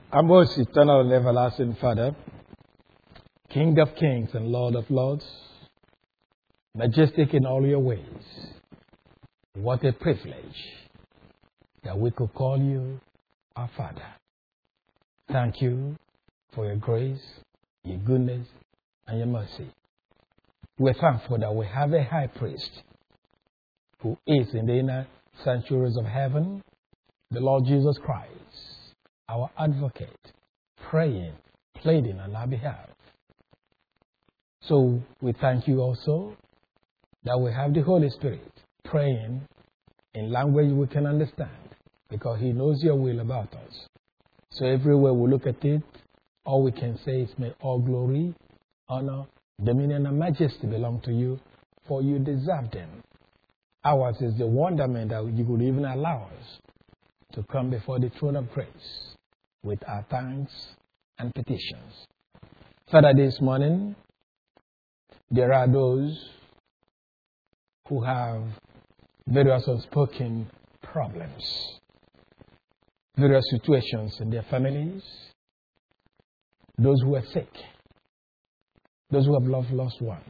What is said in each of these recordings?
Our most eternal and everlasting Father, King of kings and Lord of lords, majestic in all your ways, what a privilege that we could call you our Father. Thank you for your grace, your goodness, and your mercy. We're thankful that we have a high priest who is in the inner sanctuaries of heaven, the Lord Jesus Christ, our advocate, praying, pleading on our behalf. So we thank you also that we have the Holy Spirit praying in language we can understand because He knows your will about us. So everywhere we look at it, all we can say is may all glory, honor, dominion, and majesty belong to you, for you deserve them. Ours is the wonderment that you could even allow us to come before the throne of grace with our thanks and petitions. Father, this morning, there are those who have various unspoken problems, various situations in their families, those who are sick, those who have lost one.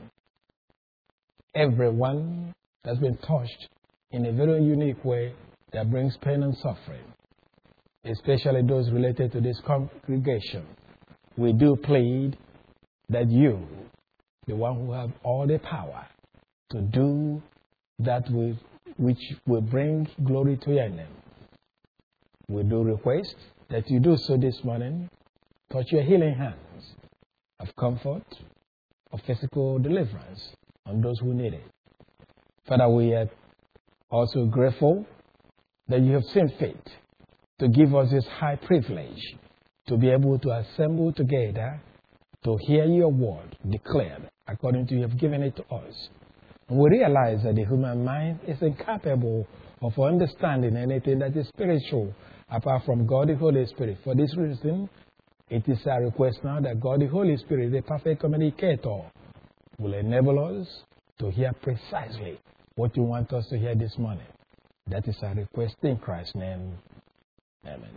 Everyone has been touched in a very unique way that brings pain and suffering, especially those related to this congregation. We do plead that you, the one who have all the power to do that which will bring glory to your name, we do request that you do so this morning. Touch your healing hands of comfort, of physical deliverance on those who need it. Father, we are also grateful that you have seen fit to give us this high privilege to be able to assemble together to hear your word declared according to you have given it to us. And we realize that the human mind is incapable of understanding anything that is spiritual apart from God the Holy Spirit. For this reason, it is our request now that God the Holy Spirit, the perfect communicator, will enable us to hear precisely what you want us to hear this morning. That is our request in Christ's name. Amen.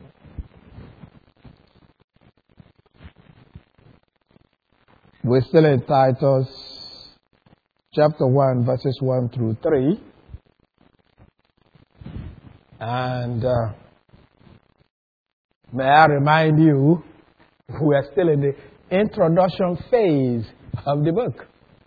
We're still in Titus chapter 1, verses 1 through 3. And may I remind you, we are still in the introduction phase of the book.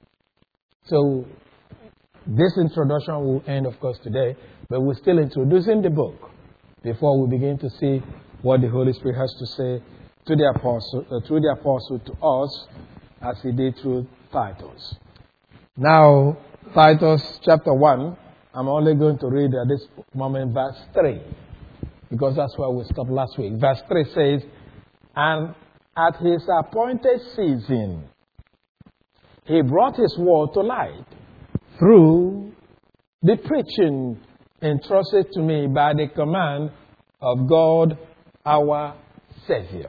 So this introduction will end, of course, today, but we're still introducing the book before we begin to see what the Holy Spirit has to say to the apostle, through the apostle to us, as he did through Titus. Now, Titus chapter 1, I'm only going to read at this moment verse 3, because that's where we stopped last week. Verse 3 says, "And at his appointed season, he brought his word to light through the preaching entrusted to me by the command of God our Savior."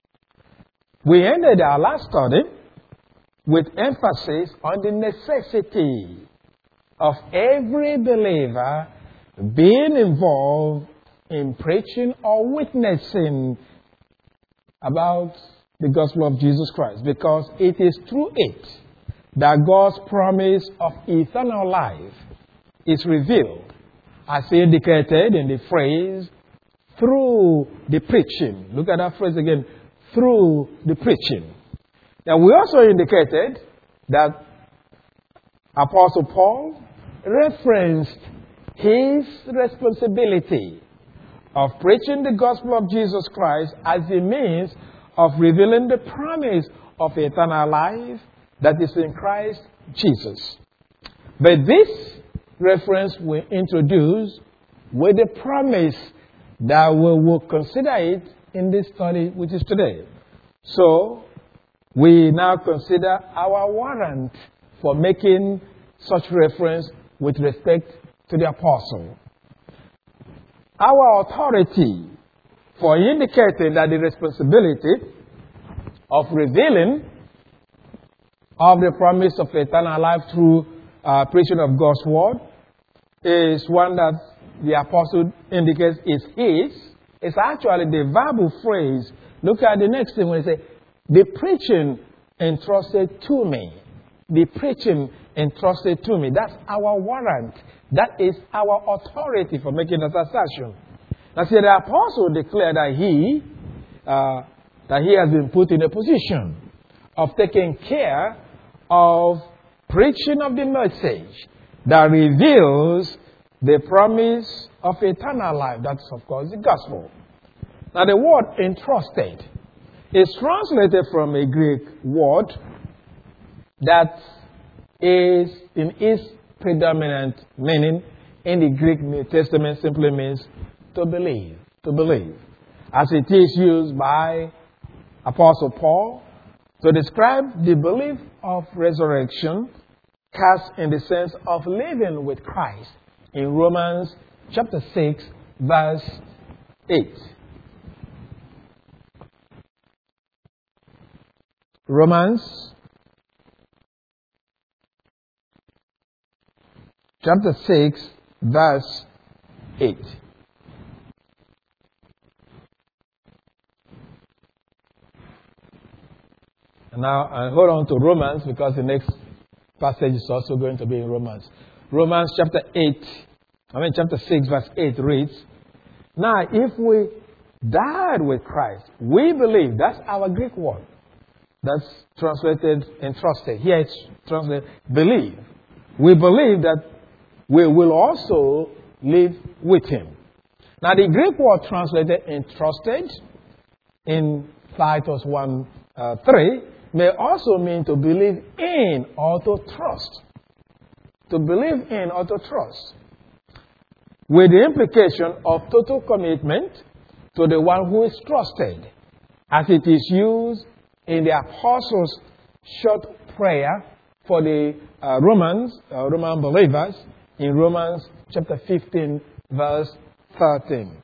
We ended our last study with emphasis on the necessity of every believer being involved in preaching or witnessing about the gospel of Jesus Christ, because it is through it that God's promise of eternal life is revealed, as indicated in the phrase, through the preaching. Look at that phrase again, through the preaching. Now, we also indicated that Apostle Paul referenced his responsibility of preaching the gospel of Jesus Christ as a means of revealing the promise of eternal life that is in Christ Jesus. But this reference we introduce with the promise that we will consider it in this study, which is today. So, we now consider our warrant for making such reference with respect to the apostle. Our authority for indicating that the responsibility of revealing of the promise of eternal life through preaching of God's word is one that the apostle indicates is his. It's actually the verbal phrase Look at the next thing when it says, the preaching entrusted to me. The preaching entrusted to me. That's our warrant. That is our authority for making that assertion. Now, see, the apostle declared that he has been put in a position of taking care of preaching of the message that reveals the promise of eternal life. That's, of course, the gospel. Now, the word entrusted is translated from a Greek word that is in its predominant meaning in the Greek New Testament simply means to believe. To believe. As it is used by Apostle Paul to describe the belief of resurrection cast in the sense of living with Christ in Romans chapter 6 verse 8. Romans chapter 6 verse 8. And now I hold on to Romans because the next passage is also going to be in Romans. Romans chapter 6 verse 8 reads, now if we died with Christ, we believe, that's our Greek word. That's translated entrusted. Here it's translated believe. We believe that we will also live with him. Now the Greek word translated entrusted in Titus 1:3 may also mean to believe in or to trust. To believe in or to trust. With the implication of total commitment to the one who is trusted, as it is used in the apostles' short prayer for the Roman believers in Romans chapter 15 verse 13.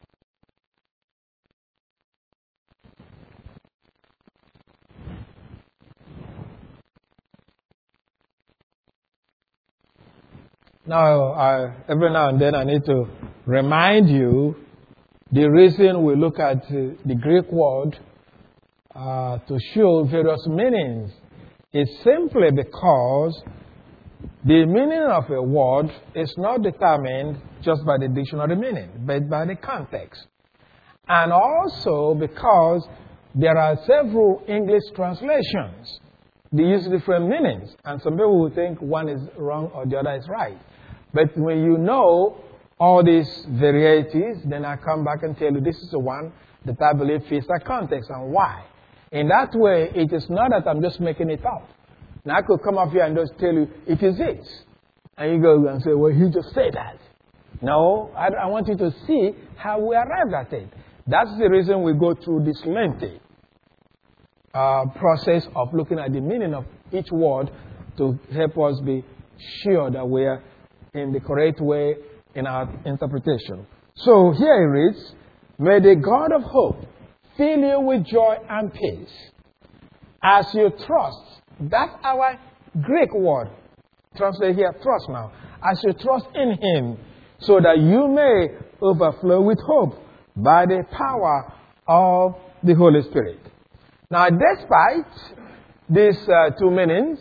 Now, every now and then I need to remind you the reason we look at the Greek word to show various meanings is simply because the meaning of a word is not determined just by the dictionary meaning, but by the context. And also because there are several English translations. They use different meanings. And some people will think one is wrong or the other is right. But when you know all these varieties, then I come back and tell you this is the one that I believe fits the context and why. In that way, it is not that I'm just making it up. Now, I could come up here and just tell you, it is this. And you go and say, well, he just said that. No, I want you to see how we arrived at it. That's the reason we go through this lengthy process of looking at the meaning of each word to help us be sure that we are in the correct way in our interpretation. So here it reads, may the God of hope fill you with joy and peace as you trust. That's our Greek word. Translate here, trust now. As you trust in him, so that you may overflow with hope by the power of the Holy Spirit. Now, despite these two meanings,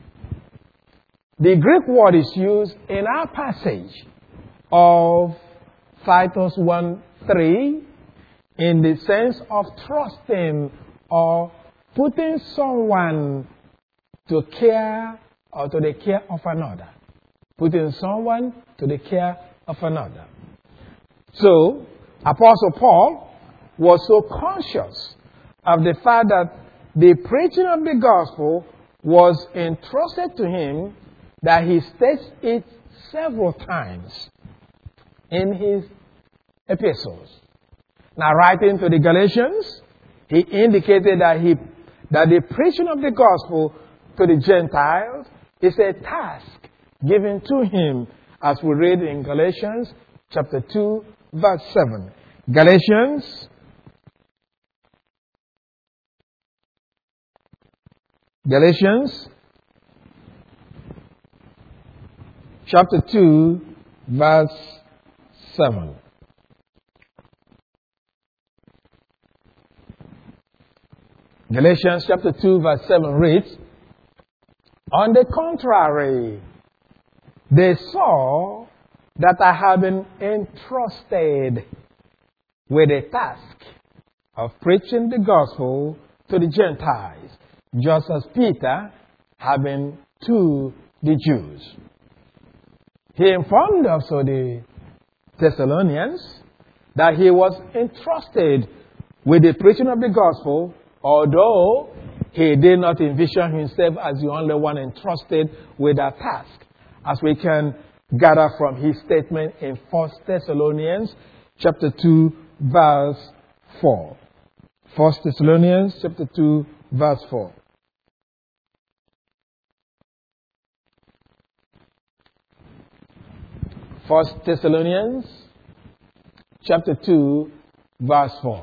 the Greek word is used in our passage of Titus 1:3 in the sense of trusting or putting someone to care or to the care of another. Putting someone to the care of another. So, Apostle Paul was so conscious of the fact that the preaching of the gospel was entrusted to him that he states it several times in his epistles. Now, writing to the Galatians, he indicated that the preaching of the gospel to the Gentiles is a task given to him, as we read in Galatians chapter 2, verse 7. Galatians chapter 2, verse 7. Galatians chapter 2 verse 7 reads, on the contrary, they saw that I have been entrusted with a task of preaching the gospel to the Gentiles, just as Peter had been to the Jews. He informed also the Thessalonians that he was entrusted with the preaching of the gospel, although he did not envision himself as the only one entrusted with that task, as we can gather from his statement in 1 Thessalonians chapter 2 verse 4. 1 Thessalonians chapter 2 verse 4. First Thessalonians chapter 2 verse 4.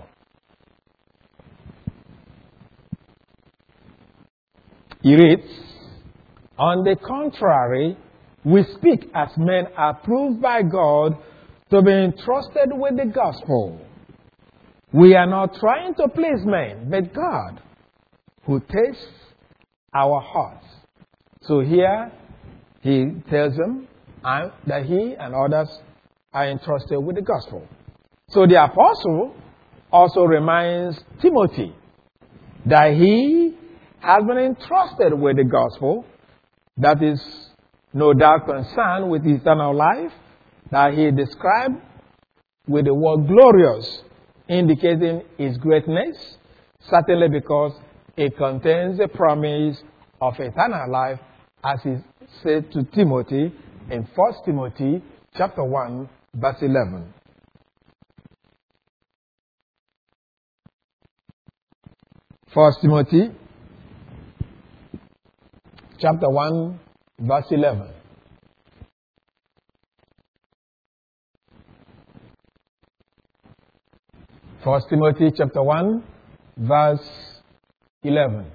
He reads, on the contrary, we speak as men approved by God to be entrusted with the gospel. We are not trying to please men, but God, who tastes our hearts. So here he tells them that he and others are entrusted with the gospel. So the apostle also reminds Timothy that he has been entrusted with the gospel, that is no doubt concerned with eternal life, that he described with the word glorious, indicating his greatness, certainly because it contains the promise of eternal life, as he said to Timothy in 1 Timothy chapter 1, verse 11. First Timothy chapter 1, verse 11. First Timothy chapter 1, verse 11.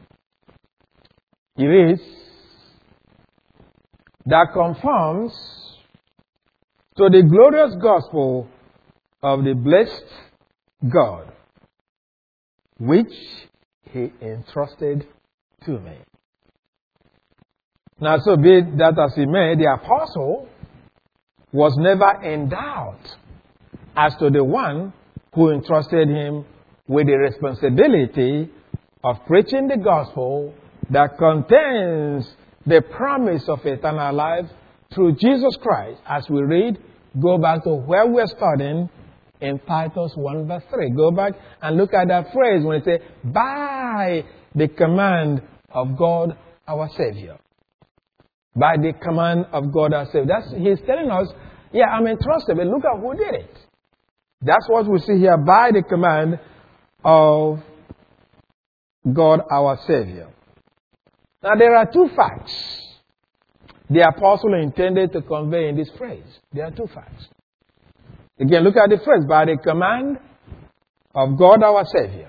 He reads, that conforms to the glorious gospel of the blessed God, which he entrusted to me. Now, so be it that as he may, the apostle was never in doubt as to the one who entrusted him with the responsibility of preaching the gospel that contains the promise of eternal life through Jesus Christ. As we read, go back to where we're studying in Titus 1 verse 3. Go back and look at that phrase when it says, by the command of God our Savior. By the command of God our Savior. He's telling us, yeah, I'm entrusted, but look at who did it. That's what we see here, by the command of God our Savior. Now, there are two facts the apostle intended to convey in this phrase. There are two facts. Again, look at the phrase, by the command of God our Savior.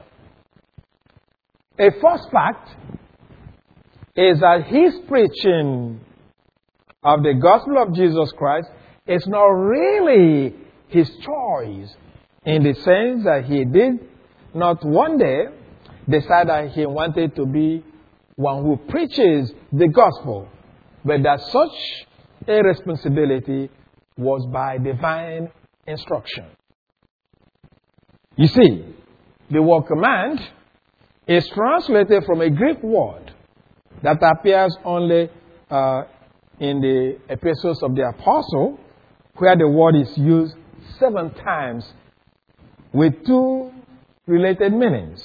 A first fact is that his preaching of the gospel of Jesus Christ is not really his choice, in the sense that he did not one day decide that he wanted to be one who preaches the gospel, but that such a responsibility was by divine instruction. You see, the word command is translated from a Greek word that appears only in the epistles of the apostle, where the word is used 7 times with 2 related meanings.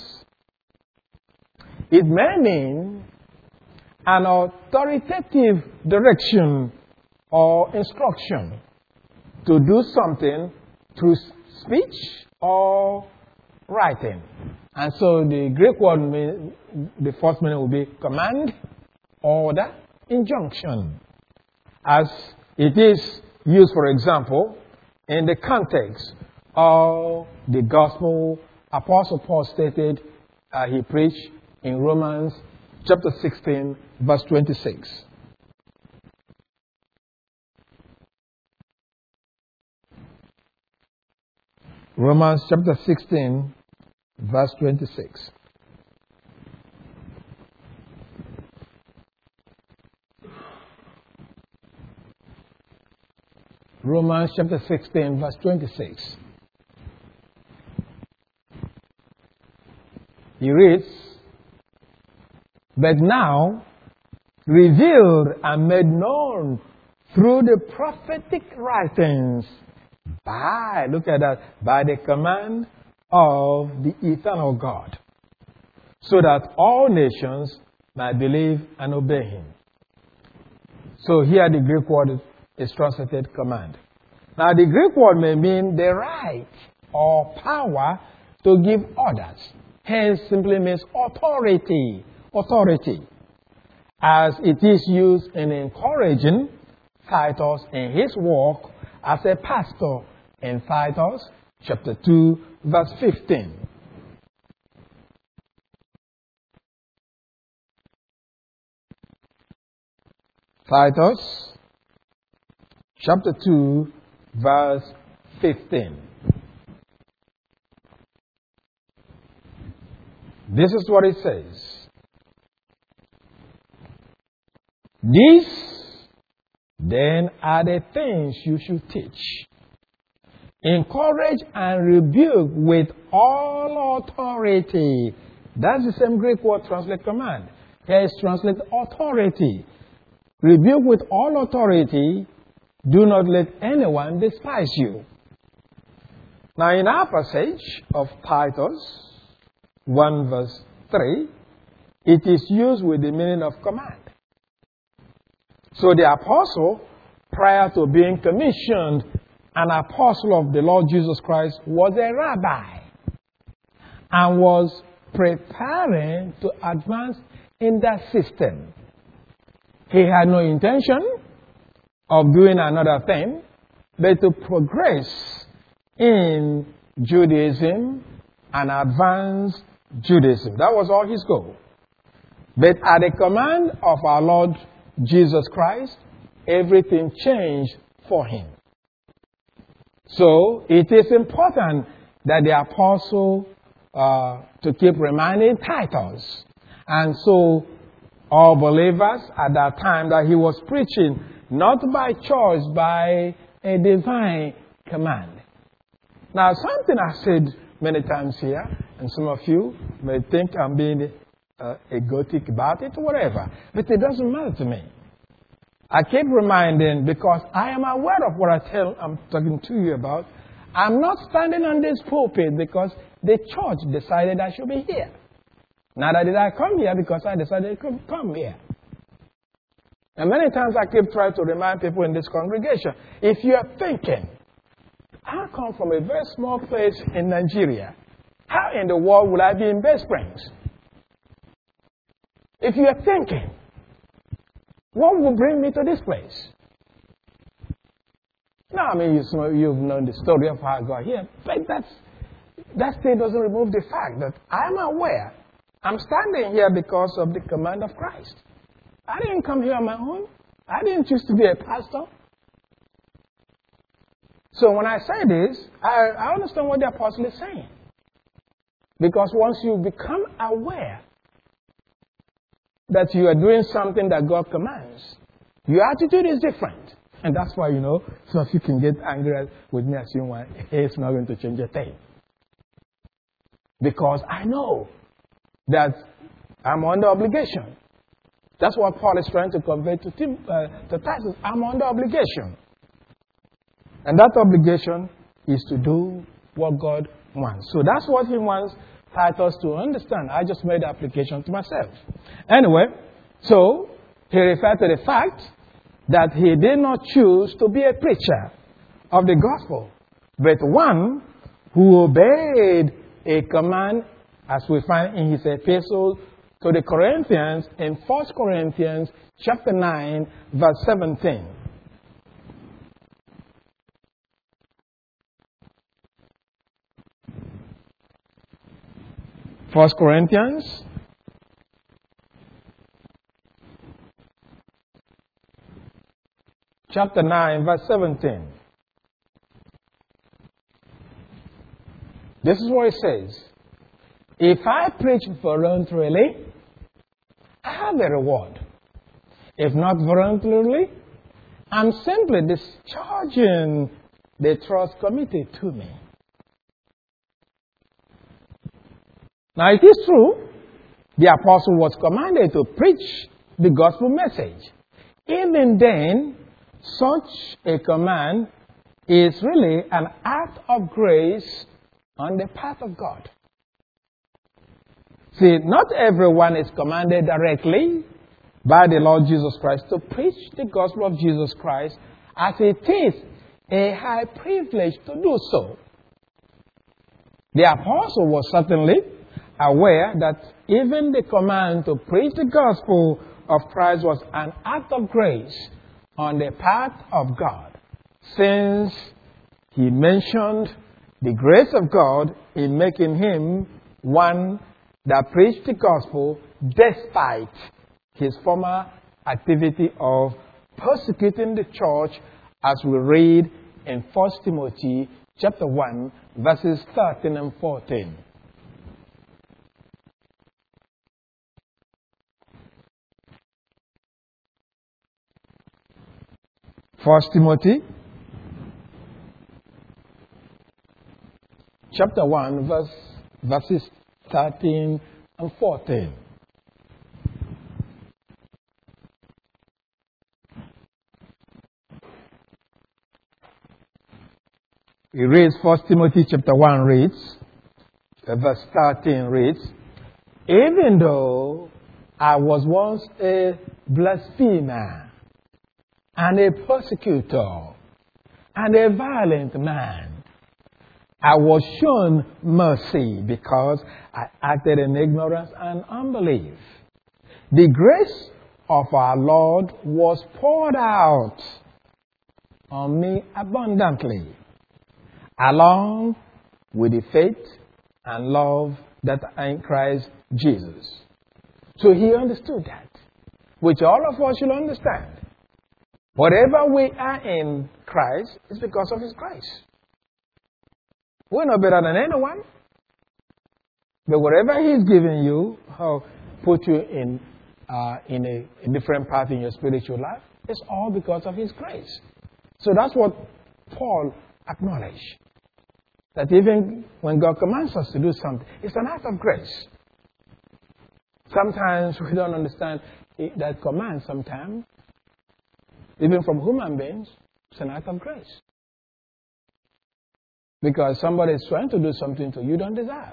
It may mean an authoritative direction or instruction to do something through speech or writing. And so the Greek word, the first meaning will be command, order, injunction. As it is used, for example, in the context of the gospel Apostle Paul stated he preached in Romans chapter 16, verse 26. Romans chapter 16, verse 26. Romans chapter 16, verse 26. He reads, "But now, revealed and made known through the prophetic writings look at that, by the command of the eternal God, so that all nations might believe and obey him." So here the Greek word is translated command. Now the Greek word may mean the right or power to give orders. Hence simply means authority. Authority. As it is used in encouraging Titus in his work as a pastor in Titus chapter 2 verse 15. Titus chapter 2 verse 15. This is what it says. "These then are the things you should teach. Encourage and rebuke with all authority." That's the same Greek word translated command. Here is translated authority. "Rebuke with all authority. Do not let anyone despise you." Now in our passage of Titus 1 verse 3, it is used with the meaning of command. So the apostle, prior to being commissioned an apostle of the Lord Jesus Christ, was a rabbi and was preparing to advance in that system. He had no intention of doing another thing, but to progress in Judaism and advance Judaism. That was all his goal. But at the command of our Lord Jesus Christ, everything changed for him. So it is important that the apostle to keep reminding Titus. And so all believers at that time that he was preaching, not by choice, by a divine command. Now, something I said many times here, and some of you may think I'm being egotic about it or whatever, but it doesn't matter to me. I keep reminding because I am aware of what I'm talking to you about. I'm not standing on this pulpit because the church decided I should be here. Neither did I come here because I decided to come here. And many times I keep trying to remind people in this congregation, if you are thinking, I come from a very small place in Nigeria, how in the world would I be in Bay Springs? If you are thinking, what will bring me to this place? Now, I mean, you've known the story of how I got here, but that still doesn't remove the fact that I'm aware I'm standing here because of the command of Christ. I didn't come here on my own. I didn't choose to be a pastor. So when I say this, I understand what the apostle is saying. Because once you become aware that you are doing something that God commands, your attitude is different. And that's why, some of you can get angry with me assuming why it's not going to change a thing. Because I know that I'm under obligation. That's what Paul is trying to convey to Titus. I'm under obligation. And that obligation is to do what God wants. So that's what he wants Titus to understand. I just made the application to myself. Anyway, so he referred to the fact that he did not choose to be a preacher of the gospel, but one who obeyed a command, as we find in his epistle to the Corinthians in 1 Corinthians chapter 9, verse 17. First Corinthians chapter 9, verse 17. This is what it says. If I preach voluntarily, I have a reward. If not voluntarily, I'm simply discharging the trust committed to me. Now, it is true, the apostle was commanded to preach the gospel message. Even then, such a command is really an act of grace on the part of God. See, not everyone is commanded directly by the Lord Jesus Christ to preach the gospel of Jesus Christ, as it is a high privilege to do so. The apostle was certainly aware that even the command to preach the gospel of Christ was an act of grace on the part of God, since he mentioned the grace of God in making him one that preached the gospel despite his former activity of persecuting the church, as we read in 1 Timothy chapter 1, verses 13 and 14. 1 Timothy chapter 1, verses 13 and 14. He reads, 1 Timothy chapter 1 reads, verse 13 reads, even though I was once a blasphemer and a persecutor and a violent man, I was shown mercy because I acted in ignorance and unbelief. The grace of our Lord was poured out on me abundantly, along with the faith and love that are in Christ Jesus. So he understood that, which all of us should understand. Whatever we are in Christ is because of his grace. We're not better than anyone. But whatever he's given you, put you in a different path in your spiritual life, it's all because of his grace. So that's what Paul acknowledged. That even when God commands us to do something, it's an act of grace. Sometimes we don't understand that command sometimes. Even from human beings, it's an act of grace. Because somebody is trying to do something to you don't deserve.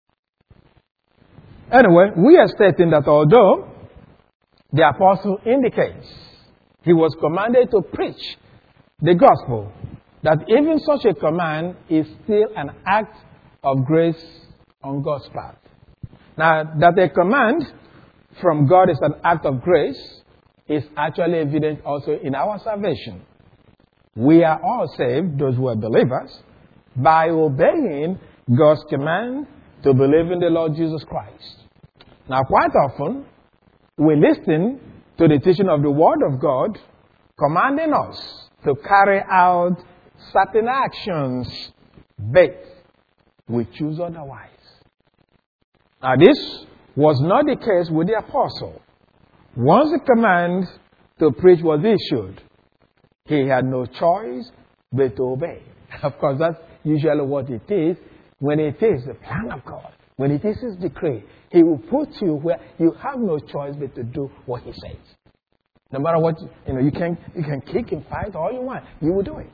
Anyway, we are stating that although the apostle indicates he was commanded to preach the gospel, that even such a command is still an act of grace on God's part. Now, that a command from God is an act of grace is actually evident also in our salvation. We are all saved, those who are believers, by obeying God's command to believe in the Lord Jesus Christ. Now, quite often, we listen to the teaching of the Word of God commanding us to carry out certain actions, but we choose otherwise. Now, this was not the case with the apostle. Once the command to preach was issued, he had no choice but to obey. Of course, that's usually what it is. When it is the plan of God, when it is his decree, he will put you where you have no choice but to do what he says. No matter what, you can kick and fight all you want. You will do it.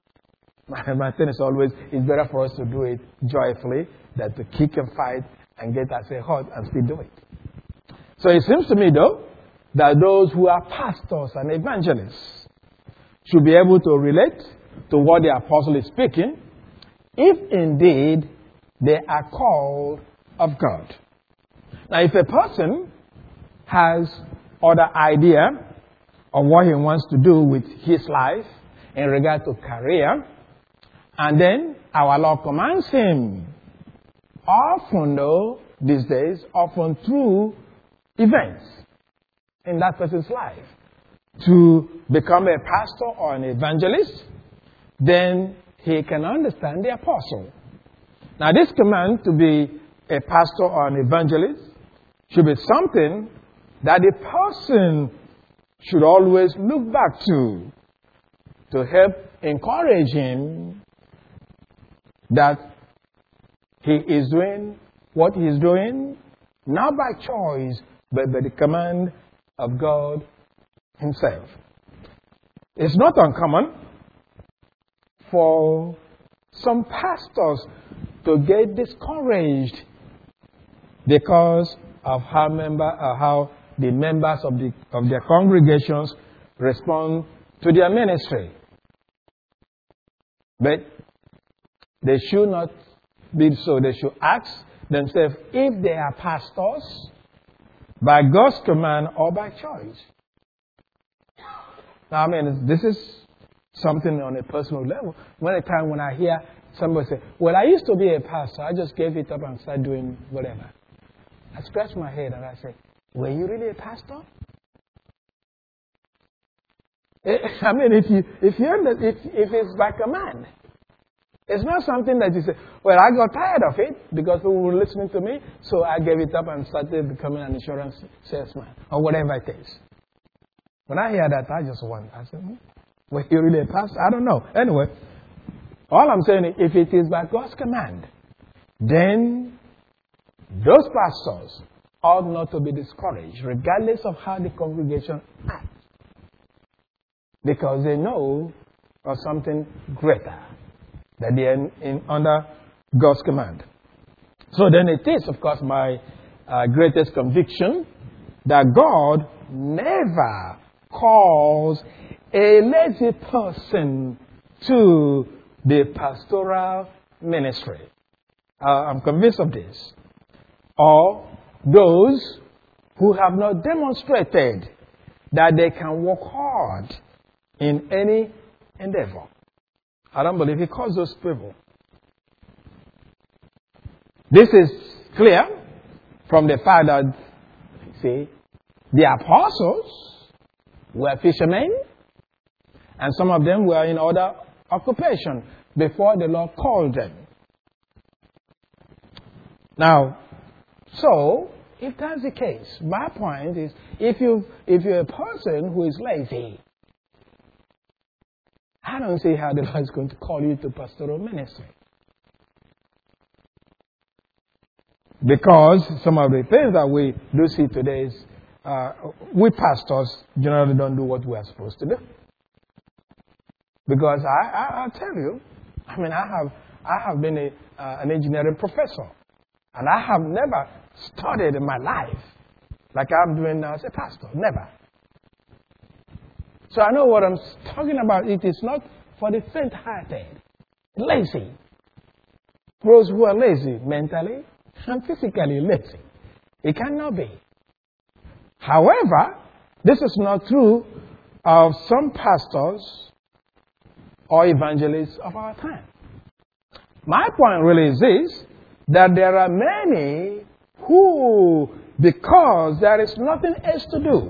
My thing is always, it's better for us to do it joyfully than to kick and fight and get us a hurt and still do it. So it seems to me, though, that those who are pastors and evangelists should be able to relate to what the apostle is speaking, if indeed they are called of God. Now, if a person has other idea of what he wants to do with his life in regard to career, and then our Lord commands him, often though, these days, often through events in that person's life, to become a pastor or an evangelist, then he can understand the apostle. Now, this command to be a pastor or an evangelist should be something that the person should always look back to to help encourage him that he is doing what he is doing, not by choice, but by the command of God himself. It's not uncommon for some pastors to get discouraged because of how the members of their congregations respond to their ministry. But they should not be so. They should ask themselves if they are pastors by God's command or by choice. Now, I mean, this is something on a personal level. When I hear somebody say, well, I used to be a pastor. I just gave it up and started doing whatever. I scratch my head and I say, were you really a pastor? I mean, if it's by command, it's not something that you say, well, I got tired of it because people were listening to me, so I gave it up and started becoming an insurance salesman or whatever it is. When I hear that, I just wonder. I say, were you really a pastor? I don't know. Anyway, all I'm saying is, if it is by God's command, then those pastors ought not to be discouraged, regardless of how the congregation acts, because they know of something greater, that they are under God's command. So then it is, of course, my greatest conviction that God never calls a lazy person to the pastoral ministry. I'm convinced of this. Or those who have not demonstrated that they can work hard in any endeavor. I don't believe he calls those people. This is clear from the fact that, see, the apostles were fishermen, and some of them were in other occupation before the Lord called them. Now, so, if that's the case, my point is, if you're a person who is lazy, I don't see how the Lord is going to call you to pastoral ministry. Because some of the things that we do see today is, we pastors generally don't do what we are supposed to do. Because I'll tell you, I mean, I have been an engineering professor. And I have never studied in my life like I'm doing now as a pastor. Never. So I know what I'm talking about. It is not for the faint-hearted, lazy. Those who are lazy mentally and physically lazy. It cannot be. However, this is not true of some pastors or evangelists of our time. My point really is this, that there are many who, because there is nothing else to do,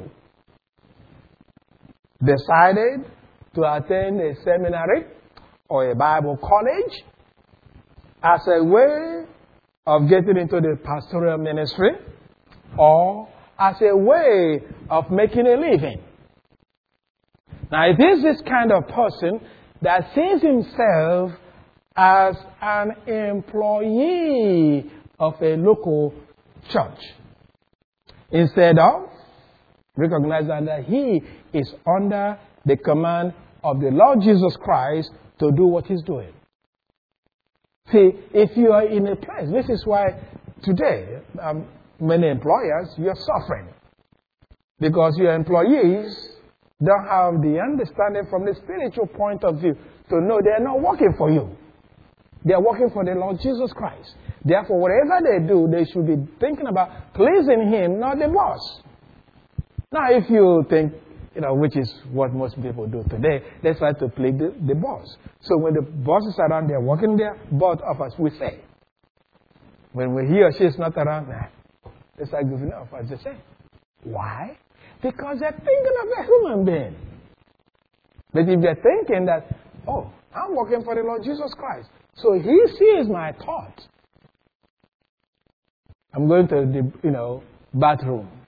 decided to attend a seminary or a Bible college as a way of getting into the pastoral ministry or as a way of making a living. Now, it is this kind of person that sees himself as an employee of a local church, instead of recognizing that he is under the command of the Lord Jesus Christ to do what he's doing. See, if you are in a place, this is why today many employers, you're suffering, because your employees don't have the understanding from the spiritual point of view to know they're not working for you. They're working for the Lord Jesus Christ. Therefore, whatever they do, they should be thinking about pleasing him, not the boss. Now, if you think, which is what most people do today, they try to please the boss. So when the boss is around, they're working there, both of us, we say. When he or she is not around, they start giving offers, they say. Why? Because they're thinking of a human being. But if they're thinking that, oh, I'm working for the Lord Jesus Christ, so he sees my thoughts. I'm going to the, bathroom.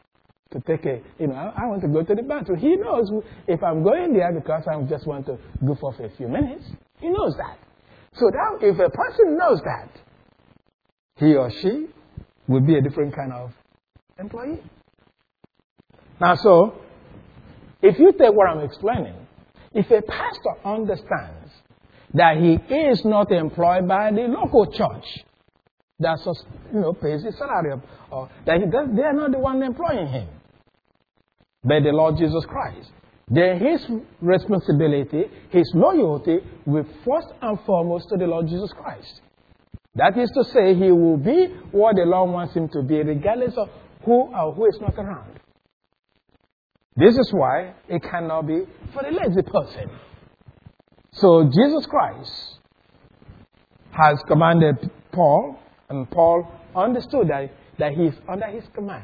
to take I want to go to the bathroom. He knows if I'm going there because I just want to goof off a few minutes. He knows that. So now if a person knows that, he or she will be a different kind of employee. Now, so, if you take what I'm explaining, if a pastor understands that he is not employed by the local church that pays his salary, or that they are not the one employing him, but the Lord Jesus Christ, then his responsibility, his loyalty will first and foremost to the Lord Jesus Christ. That is to say, he will be what the Lord wants him to be, regardless of who or who is not around. This is why it cannot be for the lazy person. So Jesus Christ has commanded Paul, and Paul understood that he is under his command.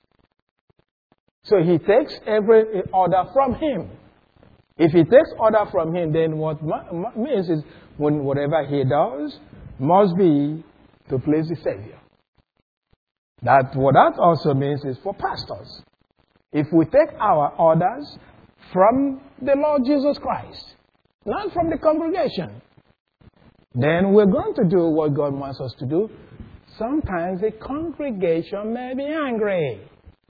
So he takes every order from him. If he takes order from him, then what means is whatever he does must be to please the Savior. What that also means is for pastors. If we take our orders from the Lord Jesus Christ, not from the congregation, then we're going to do what God wants us to do. Sometimes the congregation may be angry.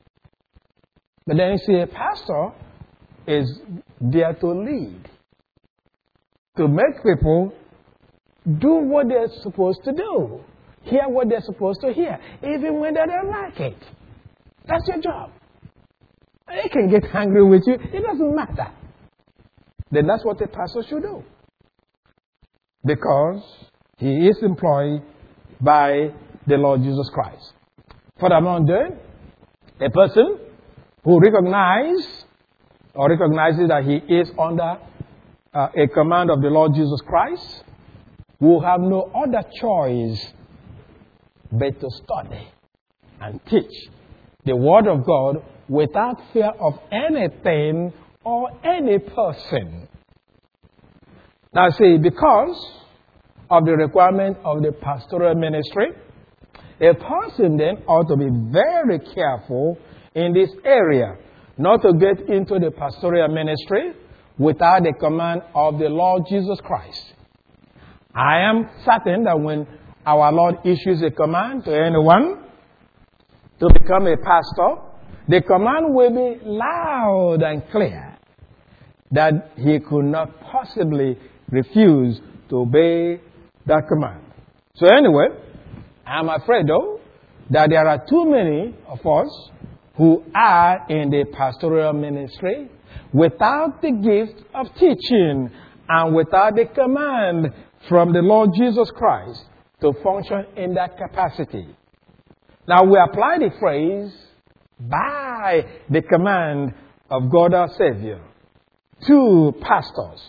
But then you see, a pastor is there to lead, to make people do what they're supposed to do, hear what they're supposed to hear, even when they don't like it. That's your job. They can get angry with you. It doesn't matter. Then that's what a pastor should do. Because he is employed by the Lord Jesus Christ. Furthermore, then, a person who recognizes that he is under a command of the Lord Jesus Christ will have no other choice but to study and teach the Word of God without fear of anything or any person. Now see, because of the requirement of the pastoral ministry, a person then ought to be very careful in this area, not to get into the pastoral ministry without the command of the Lord Jesus Christ. I am certain that when our Lord issues a command to anyone to become a pastor, the command will be loud and clear that he could not possibly refuse to obey that command. So anyway, I'm afraid though that there are too many of us who are in the pastoral ministry without the gift of teaching and without the command from the Lord Jesus Christ to function in that capacity. Now we apply the phrase by the command of God our Savior to pastors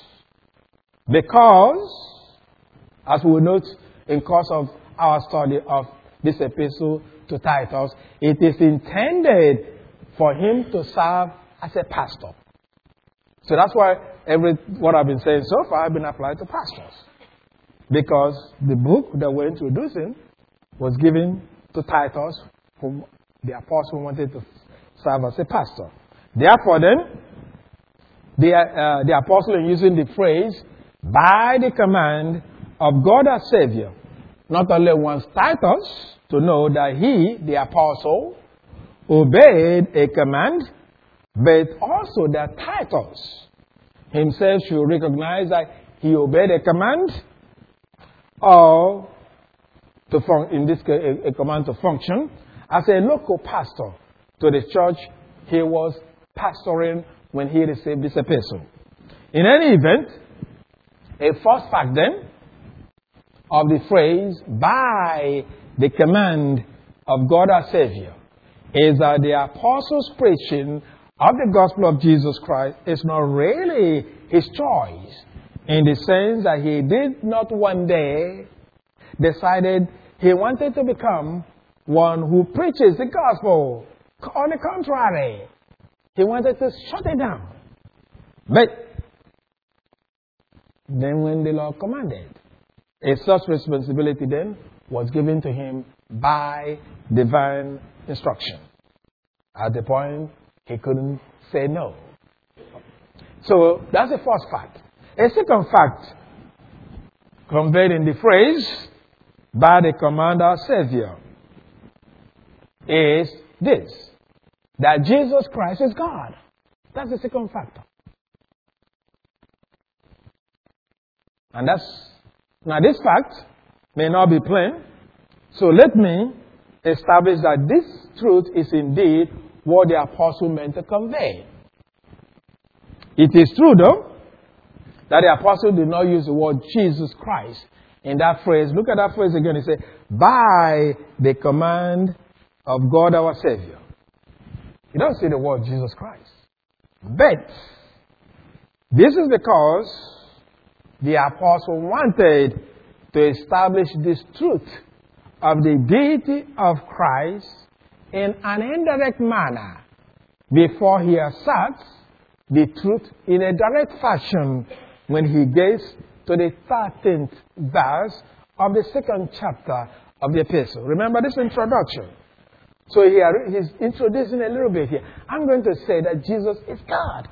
because, as we note in course of our study of this epistle to Titus, it is intended for him to serve as a pastor. So that's why what I've been saying so far has been applied to pastors. Because the book that we're introducing was given to Titus, whom the apostle wanted to serve as a pastor. Therefore then, the apostle is using the phrase, by the command of God our Savior, not only wants Titus to know that he, the apostle, obeyed a command, but also that Titus himself should recognize that he obeyed a command, or in this case, a command to function as a local pastor to the church he was pastoring when he received this epistle. In any event, a first fact then of the phrase, by the command of God our Savior, is that the apostle's preaching of the gospel of Jesus Christ is not really his choice, in the sense that he did not one day decided he wanted to become one who preaches the gospel. On the contrary, he wanted to shut it down. But then when the Lord commanded, a such responsibility then was given to him by divine instruction. At the point, he couldn't say no. So that's the first fact. A second fact conveyed in the phrase, by the command of Savior, is this, that Jesus Christ is God. That's the second factor. And now this fact may not be plain, so let me establish that this truth is indeed what the apostle meant to convey. It is true, though, that the apostle did not use the word Jesus Christ in that phrase. Look at that phrase again. He said, by the command of God our Savior. You don't see the word Jesus Christ. But this is because the apostle wanted to establish this truth of the deity of Christ in an indirect manner before he asserts the truth in a direct fashion when he gets to the 13th verse of the 2nd chapter of the epistle. Remember this introduction. So he's introducing a little bit here. I'm going to say that Jesus is God.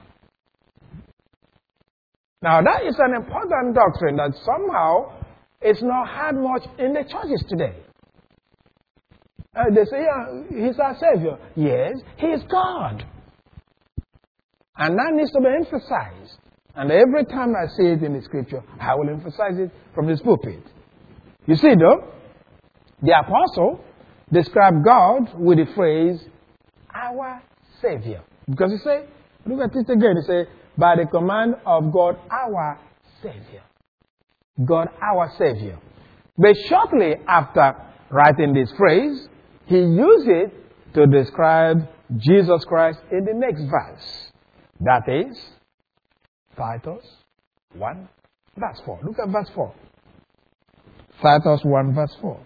Now that is an important doctrine that somehow is not had much in the churches today. They say, yeah, he's our Savior. Yes, he is God. And that needs to be emphasized. And every time I see it in the scripture, I will emphasize it from this pulpit. You see, though, the apostle described God with the phrase, our Savior. Because he said, look at it again, he said, by the command of God, our Savior. God, our Savior. But shortly after writing this phrase, he used it to describe Jesus Christ in the next verse. That is, Titus 1, verse 4. Look at verse 4. Titus 1, verse 4.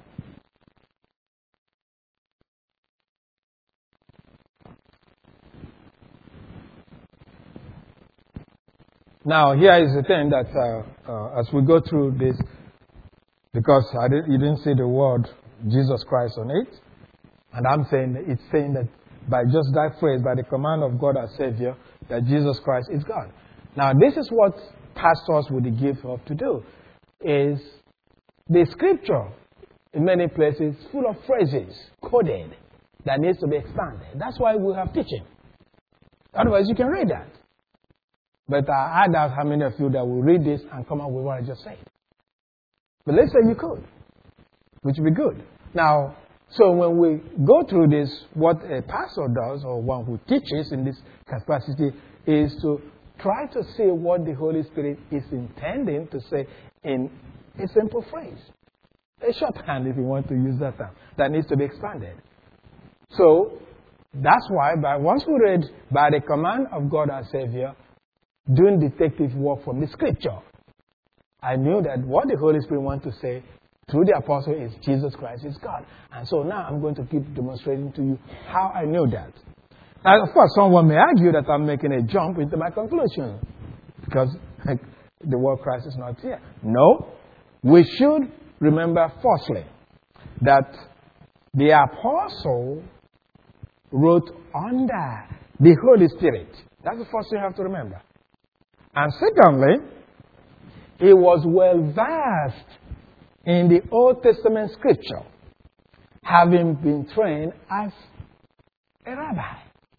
Now, here is the thing that as we go through this, because you didn't see the word Jesus Christ on it, and I'm saying it's saying that by just that phrase, by the command of God our Savior, that Jesus Christ is God. Now, this is what pastors would give up to do, is the scripture in many places full of phrases, coded, that needs to be expanded. That's why we have teaching. Otherwise, you can read that. But I doubt how many of you that will read this and come up with what I just said. But let's say you could, which would be good. Now, so when we go through this, what a pastor does, or one who teaches in this capacity, is to try to see what the Holy Spirit is intending to say in a simple phrase. A shorthand, if you want to use that term, that needs to be expanded. So, that's why, once we read, by the command of God our Savior, doing detective work from the scripture, I knew that what the Holy Spirit wants to say through the apostle is Jesus Christ is God. And so now I'm going to keep demonstrating to you how I knew that. Now, of course, someone may argue that I'm making a jump into my conclusion because the word Christ is not here. No, we should remember firstly that the apostle wrote under the Holy Spirit. That's the first thing you have to remember. And secondly, he was well versed in the Old Testament scripture, having been trained as a rabbi.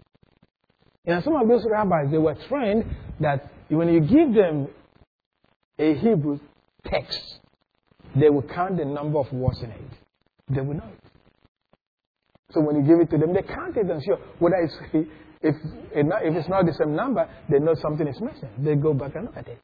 Some of those rabbis, they were trained that when you give them a Hebrew text, they will count the number of words in it. They will know it. So when you give it to them, they count it and sure whether if it's not the same number, they know something is missing. They go back and look at it.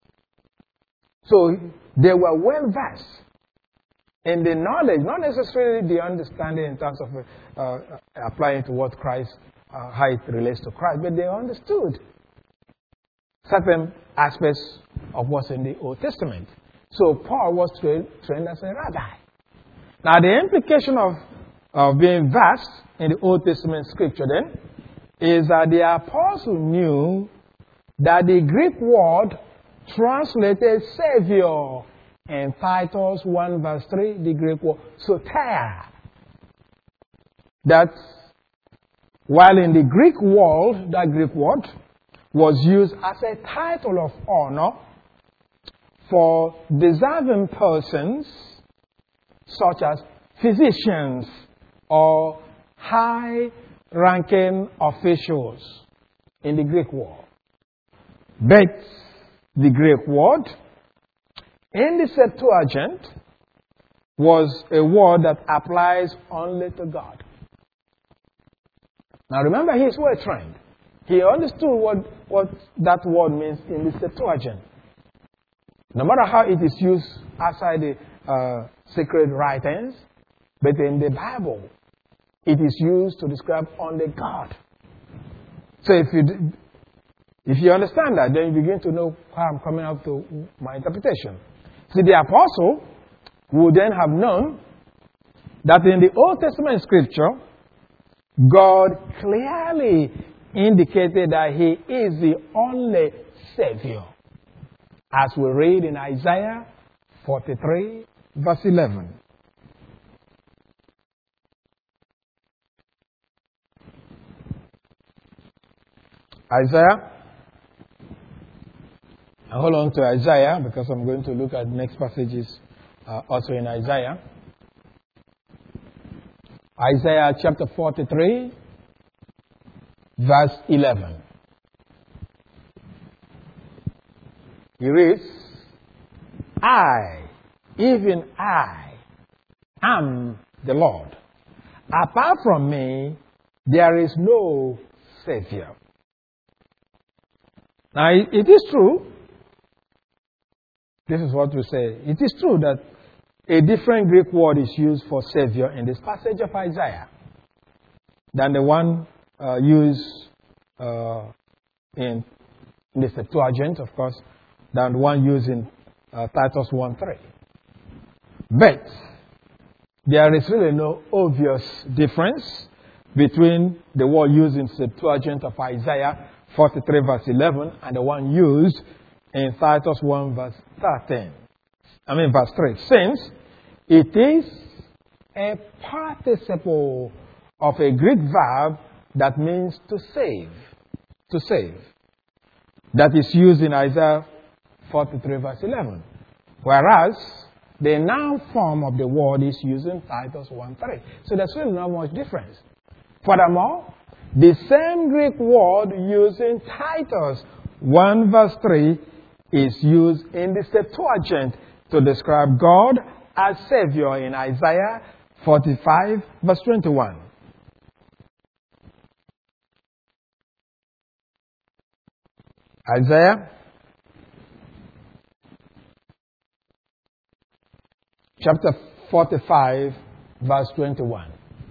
So they were well versed in the knowledge, not necessarily the understanding in terms of applying to what Christ, how it relates to Christ, but they understood certain aspects of what's in the Old Testament. So Paul was trained as a rabbi. Now the implication of being versed in the Old Testament scripture then is that the apostle knew that the Greek word translated Savior in Titus 1 verse 3, the Greek word soter, that While in the Greek world, that Greek word was used as a title of honor for deserving persons such as physicians or high-ranking officials in the Greek world. But the Greek word in the Septuagint was a word that applies only to God. Now remember, he's well trained. He understood what that word means in the Septuagint. No matter how it is used outside the sacred writings, but in the Bible, it is used to describe only God. So if you understand that, then you begin to know how I'm coming up to my interpretation. See, the apostle would then have known that in the Old Testament scripture, God clearly indicated that He is the only Savior. As we read in Isaiah 43, verse 11. Isaiah. I hold on to Isaiah because I'm going to look at next passages also in Isaiah. Isaiah chapter 43, verse 11. He reads, I, even I, am the Lord. Apart from me, there is no Savior. Now, it is true. This is what we say. It is true that a different Greek word is used for Savior in this passage of Isaiah than the one used in the Septuagint, of course, than the one used in Titus 1:3. But there is really no obvious difference between the word used in Septuagint of Isaiah 43 verse 11 and the one used in Titus 1 verse 13. Verse 3. Since it is a participle of a Greek verb that means to save. To save. That is used in Isaiah 43 verse 11. Whereas the noun form of the word is used in Titus 1:3. So there's really not much difference. Furthermore, the same Greek word used in Titus 1 verse 3 is used in the Septuagint to describe God as Savior in Isaiah 45 verse 21. Isaiah chapter 45 verse 21.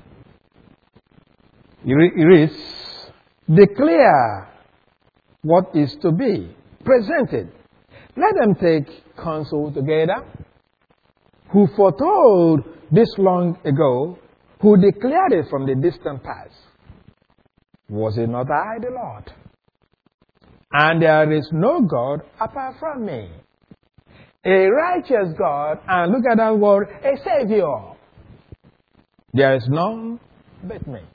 It reads, declare what is to be presented. Let them take counsel together. Who foretold this long ago, who declared it from the distant past? Was it not I, the Lord? And there is no God apart from me. A righteous God, and look at that word, a Savior. There is none but me.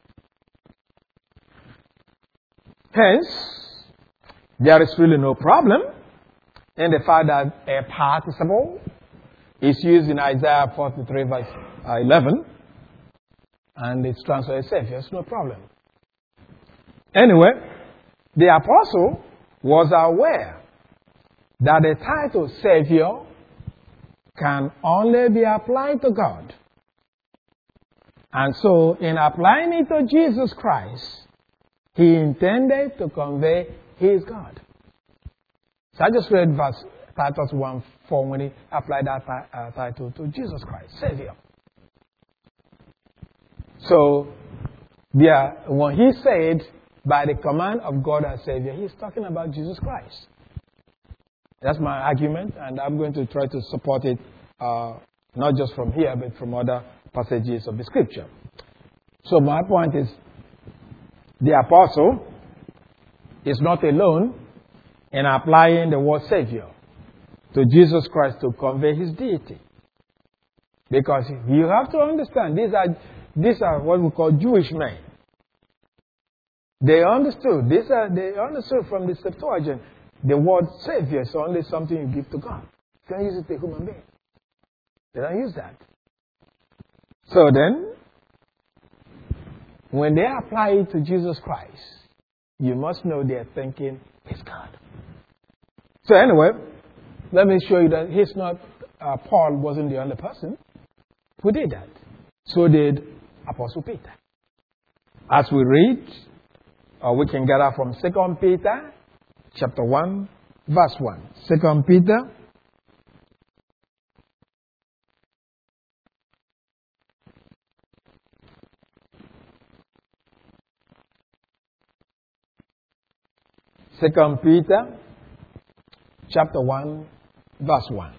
Hence, there is really no problem in the fact that a participle is used in Isaiah 43 verse 11 and it's translated Savior. There's no problem. Anyway, the apostle was aware that the title Savior can only be applied to God. And so, in applying it to Jesus Christ, he intended to convey his God. So I just read verse Titus 1:4 when he applied that title to Jesus Christ, Savior. So, when he said, by the command of God as Savior, he's talking about Jesus Christ. That's my argument, and I'm going to try to support it not just from here, but from other passages of the Scripture. So my point is, the apostle is not alone in applying the word Savior to Jesus Christ to convey his deity. Because you have to understand, these are what we call Jewish men. They understood. They understood from the Septuagint. The word Savior is only something you give to God. You can't use it to a human being. They don't use that. So then, when they apply it to Jesus Christ, you must know they're thinking, it's God. So anyway, let me show you that Paul wasn't the only person who did that. So did Apostle Peter. As we read, or we can get out from 2 Peter chapter 1, verse 1. 2 Peter chapter 1, verse 1.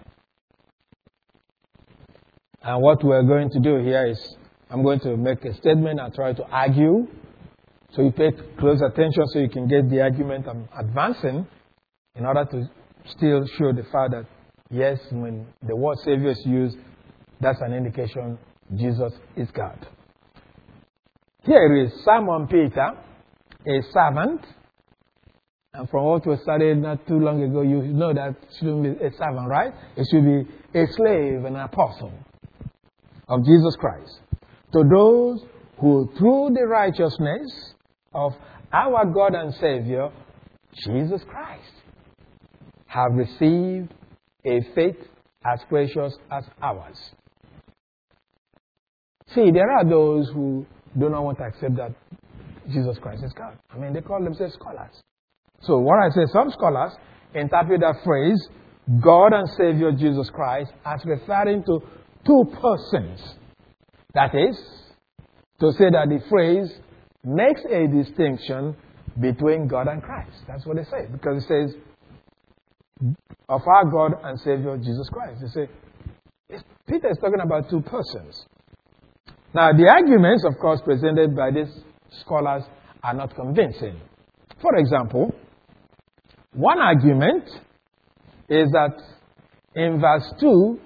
And what we're going to do here is, I'm going to make a statement and try to argue. So you pay close attention so you can get the argument I'm advancing in order to still show the fact that, yes, when the word Savior is used, that's an indication Jesus is God. Here is Simon Peter, a servant. And from what was studied not too long ago, you know that it shouldn't be a servant, right? It should be a slave, an apostle of Jesus Christ. To those who, through the righteousness of our God and Savior, Jesus Christ, have received a faith as precious as ours. See, there are those who do not want to accept that Jesus Christ is God. I mean, they call themselves scholars. So what I say, some scholars interpret that phrase, God and Savior Jesus Christ, as referring to two persons. That is, to say that the phrase makes a distinction between God and Christ. That's what they say. Because it says, of our God and Savior Jesus Christ. They say, Peter is talking about two persons. Now, the arguments, of course, presented by these scholars are not convincing. For example, one argument is that in verse 2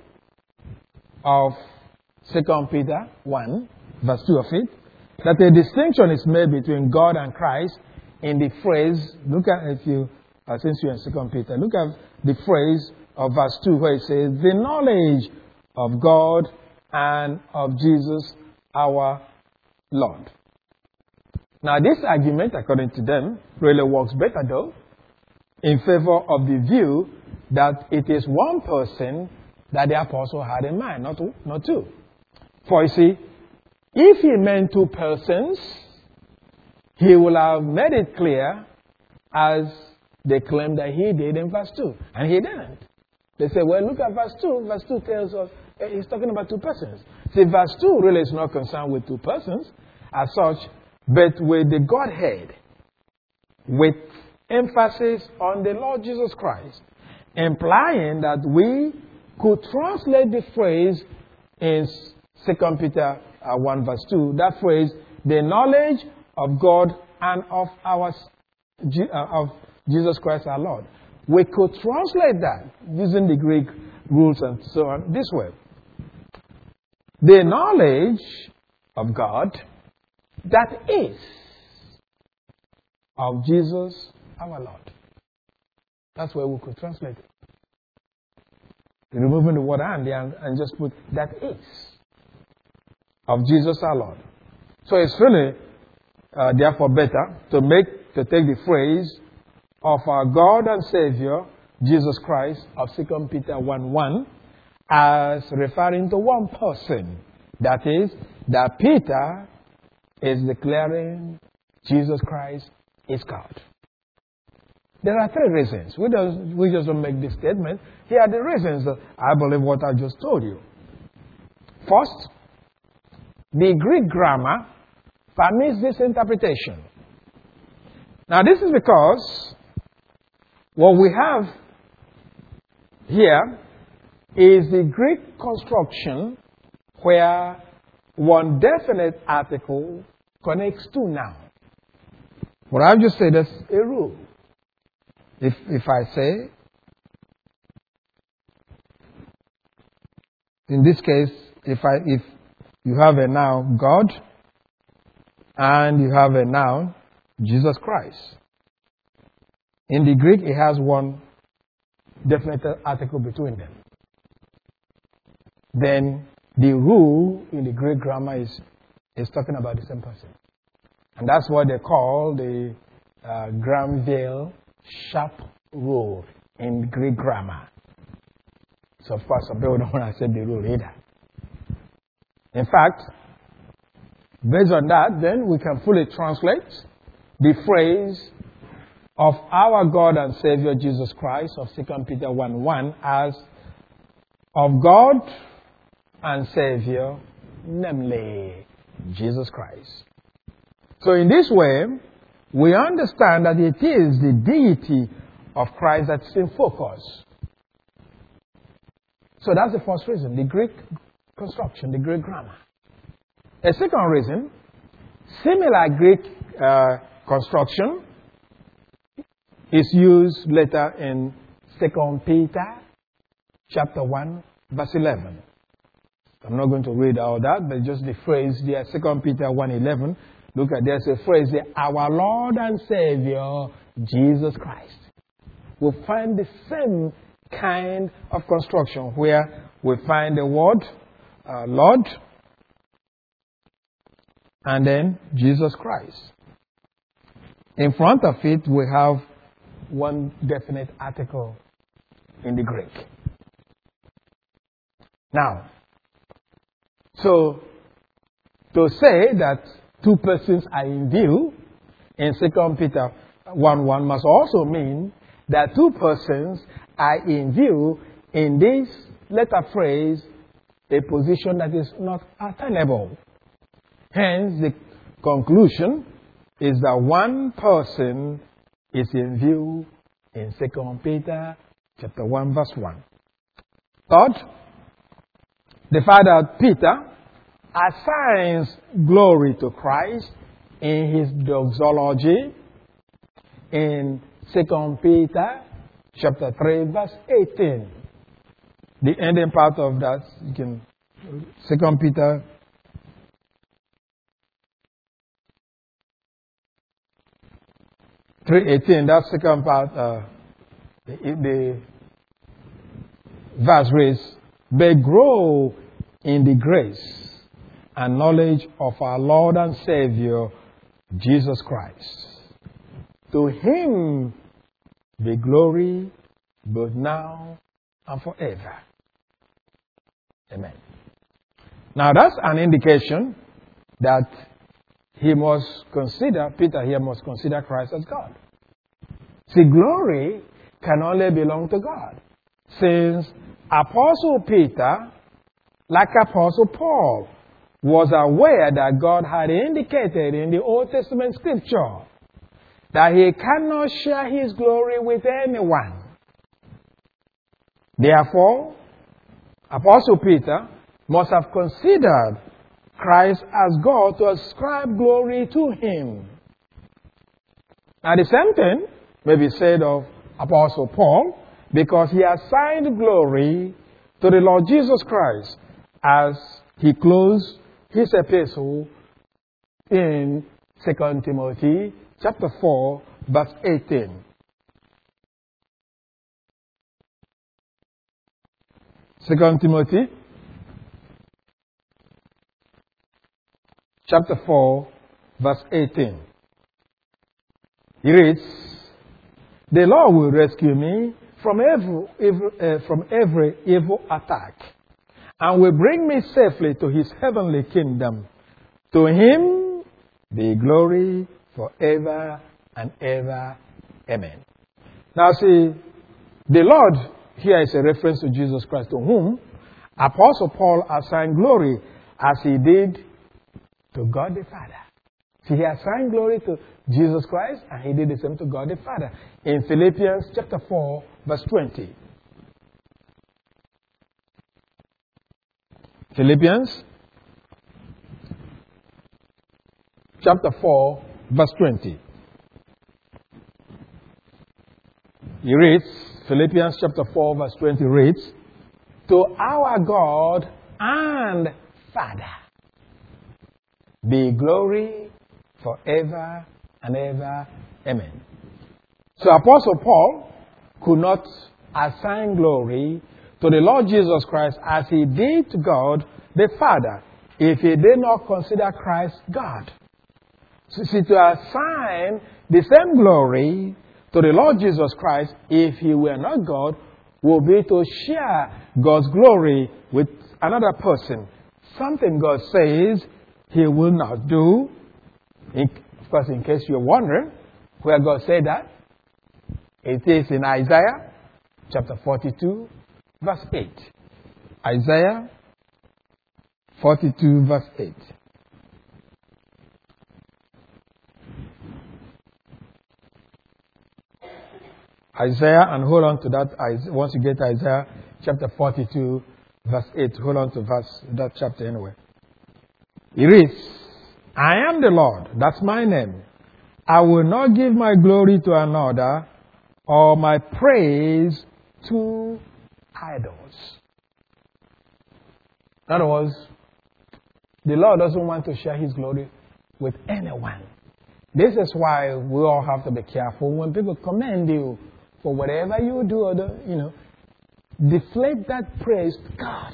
of 2 Peter 1, verse 2 of it, that a distinction is made between God and Christ in the phrase, look at, since you're in 2 Peter, look at the phrase of verse 2 where it says, the knowledge of God and of Jesus our Lord. Now this argument, according to them, really works better though, in favor of the view that it is one person that the apostle had in mind, not two. For you see, if he meant two persons, he will have made it clear as they claim that he did in verse 2. And he didn't. They say, well, look at verse 2. Verse 2 tells us he's talking about two persons. See, verse 2 really is not concerned with two persons as such, but with the Godhead, with emphasis on the Lord Jesus Christ, implying that we could translate the phrase in 2 Peter 1 verse 2, that phrase, the knowledge of God and of of Jesus Christ our Lord. We could translate that using the Greek rules and so on this way. The knowledge of God that is of Jesus our Lord. That's where we could translate it. Removing the word and just put that is of Jesus our Lord. So it's really therefore better to take the phrase of our God and Savior Jesus Christ of 2 Peter 1:1 as referring to one person. That is, that Peter is declaring Jesus Christ is God. There are three reasons. We just don't make this statement. Here are the reasons that I believe what I just told you. First, the Greek grammar permits this interpretation. Now, this is because what we have here is the Greek construction where one definite article connects two nouns. What I've just said is a rule. If I say, in this case, if you have a noun God and you have a noun Jesus Christ. In the Greek, it has one definite article between them. Then the rule in the Greek grammar is talking about the same person. And that's what they call the Granville-Sharp rule in Greek grammar. So, of course, some people don't want to say the rule either. In fact, based on that, then we can fully translate the phrase of our God and Savior Jesus Christ of 2 Peter 1:1 as of God and Savior, namely Jesus Christ. So in this way, we understand that it is the deity of Christ that's in focus. So that's the first reason, the Greek construction, the Greek grammar. A second reason, similar Greek construction is used later in 2 Peter chapter 1, verse 11. I'm not going to read all that, but just the phrase there, 2 Peter 1:11. Look at, there's a phrase there, our Lord and Savior, Jesus Christ. We'll find the same kind of construction where we find the word Lord and then Jesus Christ. In front of it, we have one definite article in the Greek. Now, so to say that two persons are in view in 2 Peter 1:1 must also mean that two persons are in view in this letter phrase, a position that is not attainable. Hence, the conclusion is that one person is in view in 2 Peter chapter 1, verse 1. Third, the fact that Peter assigns glory to Christ in his doxology in 2 Peter chapter 3, verse 18. The ending part of that, you can, 2 Peter (3:18), that second part, the verse reads, "But grow in the grace and knowledge of our Lord and Savior, Jesus Christ. To him be glory both now and forever." Amen. Now that's an indication that Peter here must consider Christ as God. See, glory can only belong to God. Since Apostle Peter, like Apostle Paul, was aware that God had indicated in the Old Testament scripture that he cannot share his glory with anyone. Therefore, Apostle Peter must have considered Christ as God to ascribe glory to him. Now the same thing may be said of Apostle Paul, because he assigned glory to the Lord Jesus Christ as he closed his epistle in 2 Timothy chapter 4, verse 18. 2 Timothy chapter 4, verse 18. He reads, "The Lord will rescue me from every evil attack, and will bring me safely to his heavenly kingdom. To him be glory forever and ever. Amen." Now see, the Lord here is a reference to Jesus Christ, to whom Apostle Paul assigned glory as he did to God the Father. See, he assigned glory to Jesus Christ, and he did the same to God the Father. In Philippians chapter 4, verse 20. Philippians chapter 4, verse 20. He reads, Philippians chapter 4, verse 20 reads, "To our God and Father be glory forever and ever. Amen. So Apostle Paul could not assign glory to the Lord Jesus Christ as he did to God the Father if he did not consider Christ God. So, to assign the same glory to the Lord Jesus Christ if he were not God would be to share God's glory with another person. Something God says he will not do. Of course, in case you're wondering where God said that, it is in Isaiah chapter 42, verse 8. Isaiah 42, verse 8. Isaiah, and hold on to that. Once you get Isaiah chapter 42, verse 8, hold on to that chapter anyway. It reads, I am the Lord, that's my name. I will not give my glory to another or my praise to idols. In other words, the Lord doesn't want to share his glory with anyone. This is why we all have to be careful when people commend you for whatever you do or deflate that praise to God.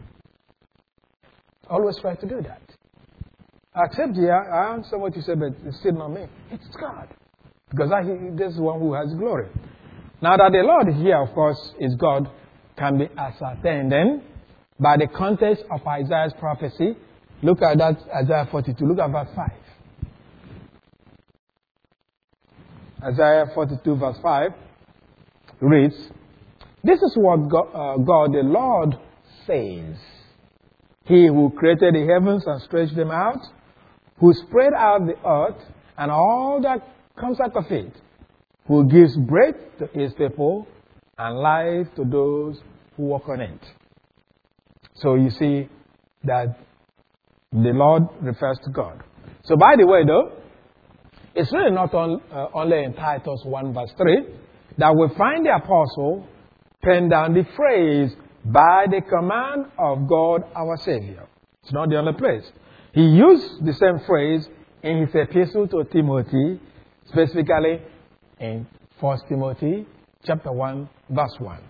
Always try to do that. Except I understand what you said, but it's still not me. It's God. Because this is the one who has glory. Now that the Lord here, of course, is God, can be ascertained then by the context of Isaiah's prophecy. Look at that, Isaiah 42. Look at verse 5. Isaiah 42, verse 5 reads, this is what God the Lord says. He who created the heavens and stretched them out, who spread out the earth and all that comes out of it, who gives breath to his people and life to those who walk on it. So you see that the Lord refers to God. So by the way though, it's really not only in Titus 1 verse 3 that we find the apostle pen down the phrase, by the command of God our Savior. It's not the only place. He used the same phrase in his epistle to Timothy, specifically in 1 Timothy chapter 1, verse 1.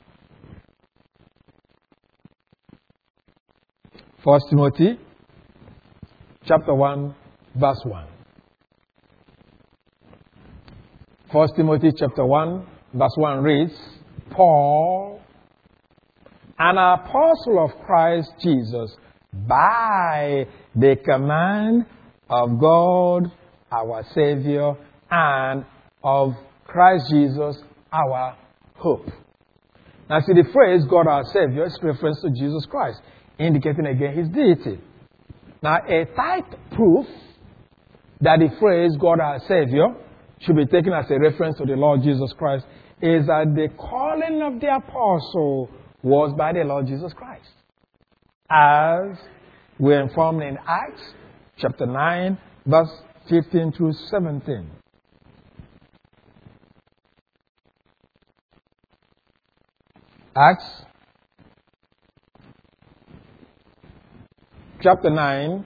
1 Timothy chapter 1, verse 1. 1 Timothy chapter 1, verse 1 reads, Paul, an apostle of Christ Jesus, by the command of God our Savior and of Christ Jesus our hope. Now see, the phrase God our Savior is reference to Jesus Christ, indicating again his deity. Now a tight proof that the phrase God our Savior should be taken as a reference to the Lord Jesus Christ is that the calling of the apostle was by the Lord Jesus Christ. As we're informed in Acts chapter 9, verse 15 through 17. Acts chapter 9,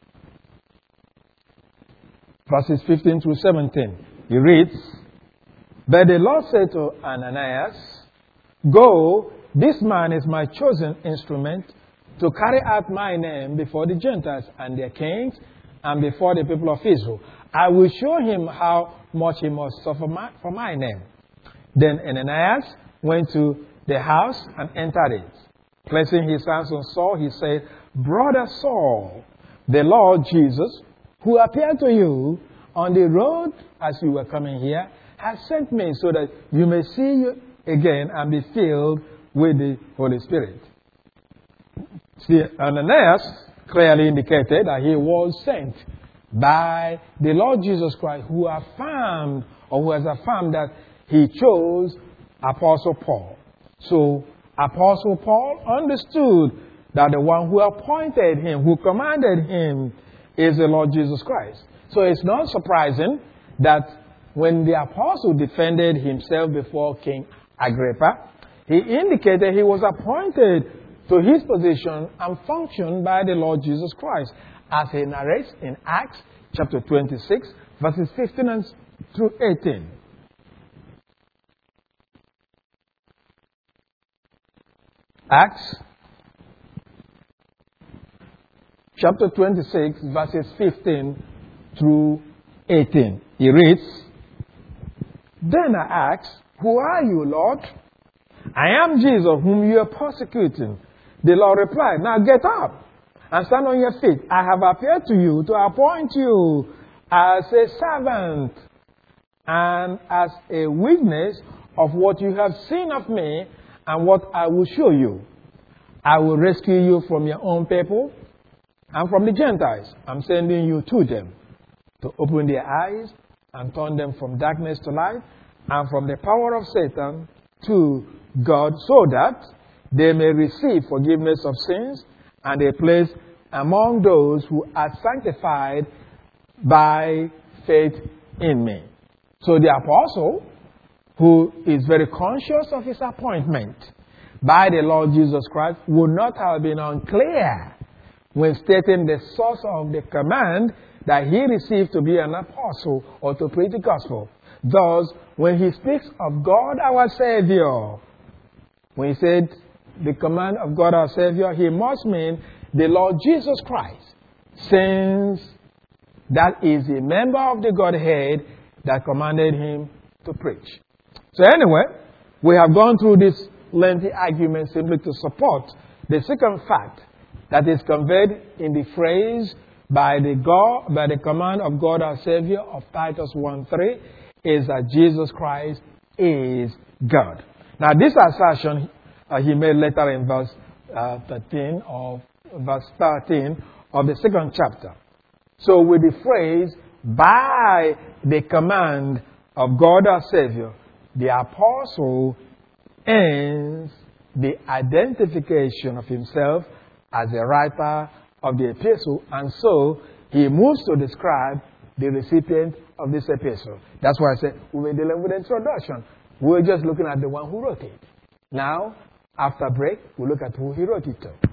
verses 15 through 17. He reads, but the Lord said to Ananias, go, this man is my chosen instrument to carry out my name before the Gentiles and their kings and before the people of Israel. I will show him how much he must suffer for my name. Then Ananias went to the house and entered it. Placing his hands on Saul, he said, Brother Saul, the Lord Jesus, who appeared to you on the road as you were coming here, has sent me so that you may see you again and be filled with the Holy Spirit. See, Ananias clearly indicated that he was sent by the Lord Jesus Christ, who affirmed, or who has affirmed that he chose Apostle Paul. So Apostle Paul understood that the one who appointed him, who commanded him, is the Lord Jesus Christ. So it's not surprising that when the apostle defended himself before King Agrippa, he indicated he was appointed to his position and function by the Lord Jesus Christ, as he narrates in Acts chapter 26, verses 15 through 18. Acts chapter 26, verses 15 through 18. He reads, "Then I asked, 'Who are you, Lord?' 'I am Jesus, whom you are persecuting.' The Lord replied, 'Now get up and stand on your feet. I have appeared to you to appoint you as a servant and as a witness of what you have seen of me and what I will show you. I will rescue you from your own people and from the Gentiles. I'm sending you to them to open their eyes and turn them from darkness to light and from the power of Satan to God, so that they may receive forgiveness of sins and a place among those who are sanctified by faith in me.'" So the apostle, who is very conscious of his appointment by the Lord Jesus Christ, would not have been unclear when stating the source of the command that he received to be an apostle or to preach the gospel. Thus, when he speaks of God our Savior, when he said the command of God our Savior, he must mean the Lord Jesus Christ, since that is a member of the Godhead that commanded him to preach. So anyway, we have gone through this lengthy argument simply to support the second fact that is conveyed in the phrase by the command of God our Savior of Titus 1:3 is that Jesus Christ is God. Now this assertion he made later in verse 13 of the second chapter. So with the phrase by the command of God our Savior, the apostle ends the identification of himself as a writer of the epistle, and so he moves to describe the recipient of this epistle. That's why I said we were dealing with the introduction. We were just looking at the one who wrote it. Now, after break, we'll look at who he wrote it to.